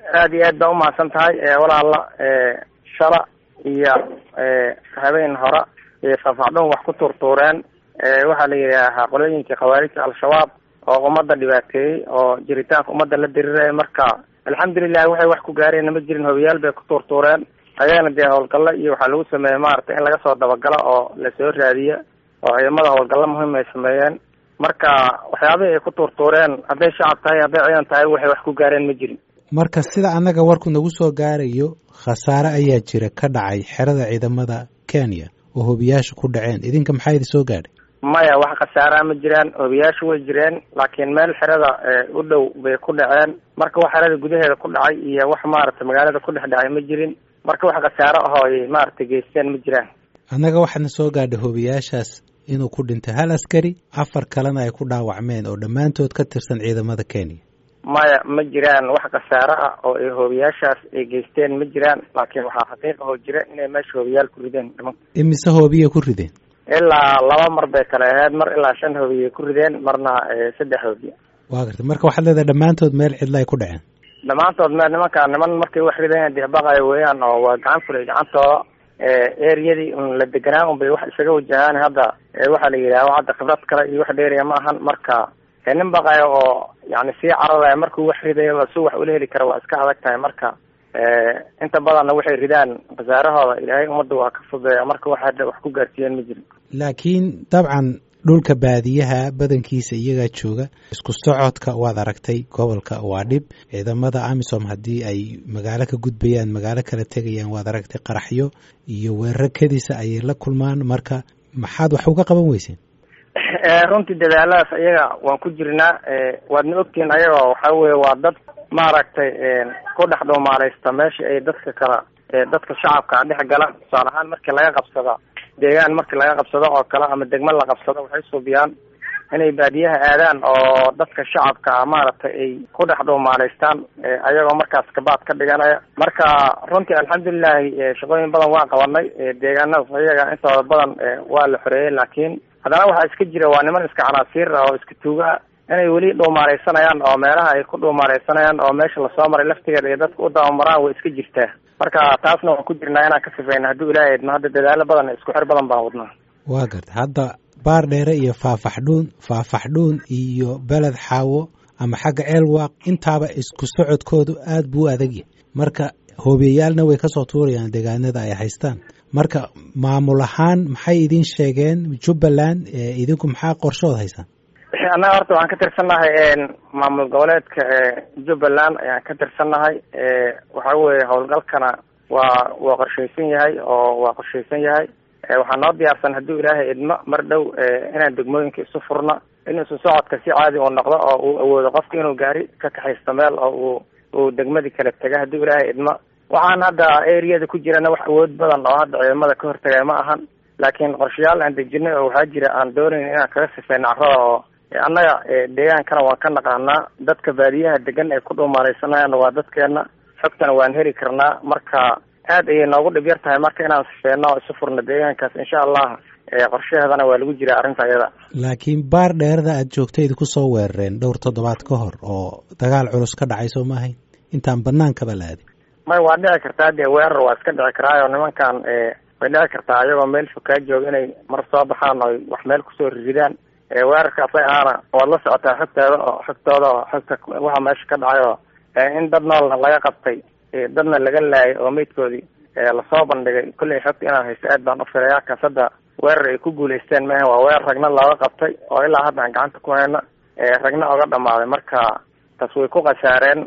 aad iyo aad baa umahadsan tahay walaala shala iyo habeen hore faafacdhoon wax ku tuurtuureen waxaa la yidhaahaa qolooyinkii khawaarijta al-shabaab oo ummadda dhibaateeyey oo jiritaanka ummadda la diriray. marka alxamdulilahi waxay wax ku gaareen ma jirin, hobiyaal bay ku tuurtuureen. ayagana dee howlgallo iyo waxaa lagu sameeyey maaragtay in laga soo dabagalo oo lasoo raadiyo oo ciidamada howlgallo muhiim ay sameeyeen. marka waxyaabihii ay ku tuurtuureen hadday shacab tahay hadday ciidan tahay waxay wax ku gaareen ma jirin. marka sida annaga warku nagu soo gaarayo khasaare ayaa jira ka dhacay xerada ciidamada Kenya oo hobiyaasha ku dhaceen. idinka maxaa idin soo gaadhay? maya wax khasaaraa ma jiraan, hobiyaasha way jireen laakiin meel xerada u dhow bay ku dhaceen. marka wax xerada gudaheeda ku dhacay iyo wax maaragtay magaalada ku dhex dhacay ma jirin. marka wax khasaaro ah oo ay maaragtay geysteen ma jiraan. annaga waxaana soo gaadhay hobiyaashaas inuu ku dhintay hal askari, 4 kalena ay ku dhaawacmeen oo dhammaantood ka tirsan ciidamada Kenya. maya ma jiraan wax khasaaro ah oo ay hobiyaashaas ay geysteen ma jiraan, laakiin waxaa xaqiiq oo jira inay meesha hobiyaal ku rideen. imise hobiya ku rideen? ilaa 2 mar bay kala ahayd, mar ilaa 5 hobiya ku rideen, marna 3 hobiya. waa gartay. marka waxaad leedahay dhammaantood meel cidla ay ku dhaceen? dhammaantood meel niman markay wax rideen dibaqayo weeyaan oo waa gacan fulay gacantooda. eriyadii la deganaa un bay wax isaga wajahaan. hadda waxaa la yidhaha hadda khibrad kale iyo wax dheeriya ma ahan. marka nin baqayo oo yani sii cararaya markuu wax ridayo su wax ula heli kara waa iska adag tahay. marka inta badanna waxay ridaan khasaarahooda ilaahay ummadda waa ka fudeeya. marka wax hadda wax ku gaarsiiyeen ma jirin. laakiin dabcan dhulka baadiyaha badankiisa iyagaa jooga. isku socodka waad aragtay gobolka waa dhib. ciidamada AMISOM haddii ay magaalo ka gudbayaan magaalo kala tegayaan waad aragtay qaraxyo iyo weeraro kadiisa ayay la kulmaan. marka maxaad wax uga qaban weyseen? runtii dadaaladaas ayaga waan ku jirnaa. waadna ogtihiin ayaga waxa weye waa dad maaragtay ku dhex dhuumaaleysta meesha ay dadka kala dadka shacabka dhex gala. tusaale ahaan markii laga qabsado deegaan markii laga qabsado oo kale ama degmo la qabsado waxay suubiyaan inay baadiyaha aadaan oo dadka shacabka maaragtay ay ku dhex dhuumaaleystaan ayagoo markaas kabaad ka dhiganaya. marka runtii alxamdulilahi shaqooyin badan waan qabanay. deegaanadaas ayaga intooda badan waa la xoreeyey, laakiin haddana waxaa iska jira waa niman iska canaasiir oo iska tuuga inay weli dhuumaaleysanayaan oo meelaha ay ku dhuumaaleysanayaan oo meesha lasoo maray laftigeeda iyo dadka u dabamaraan way iska jirtaa. marka taasna waan ku jirnaa inaan ka sifeyno hadduu ilaahay idmo. hadda dadaalo badan isku xir badan baan wadnaa. waa garta. hadda baar dheere iyo faafaxdhuun iyo beled xaawo ama xagga ceelwaaq intaaba isku socodkoodu aad buu u adagyahay. marka hoobiyayaalna way kasoo tuurayaan deegaanada ay haystaan. marka maamul ahaan maxay idin sheegeen Jubbaland? idinku maxaa qorshood haysaan? annaga horta waxaan ka tirsannahay maamul goboleedka Jubbaland ayaan ka tirsannahay. waxa weeye howlgalkana waa qorshaysan yahay oo waa qorshaysan yahay. waxaa noo diyaarsan hadduu ilaahay idmo mar dhow inaan degmooyinka isu furno, in isu socodka si caadi uu noqdo oo uu awoodo qofka inuu gaari ka kaxaysto meel oo uu degmadii kala taga hadduu ilaahay idmo. waxaan hadda eriyada ku jirana wax awood badan oo hadda ciidamada ka hortagaya ma ahan, laakiin qorshayaal aan dejinay oo waxaa jira aan doonayn inaan kaga sifeyno carrada oo annaga deegaankana waan ka naqaanaa. dadka baadiyaha degan ay ku dhuumaaleysanayaan waa dadkeena, xogtana waan heli karnaa. marka aad ayay noogu dhib yar tahay marka inaan sifeyno oo isu furno deegaankaas. insha allah qorshaheedana waa lagu jiraa arrinta ayada. laakiin baar dheerada aad joogtayda kusoo weerareen dhowr toddobaad ka hor oo dagaal culus ka dhacay soo maahayn intaan banaankaba la aadin? may waa dhici kartaa dee weerar waa iska dhici karaayo nimankan way dhici kartaa ayagoo meel fog kaa jooga inay mar soo baxaan oo wax meel kusoo ridaan. weerarkaas ahaana waad la socotaa xogtooda oo xogta waxa meesha ka dhacay oo in dad noolna laga qabtay dadna laga laayay oo meydkoodii lasoo bandhigay. kulley xogta inaan haysto aad baan u filayaa. kaas hadda weerar ay ku guulaysteen maaha, waa weerar ragna looga qabtay oo ilaa hadda aan gacanta ku hayno ragna oga dhamaaday. marka taas way ku khasaareen.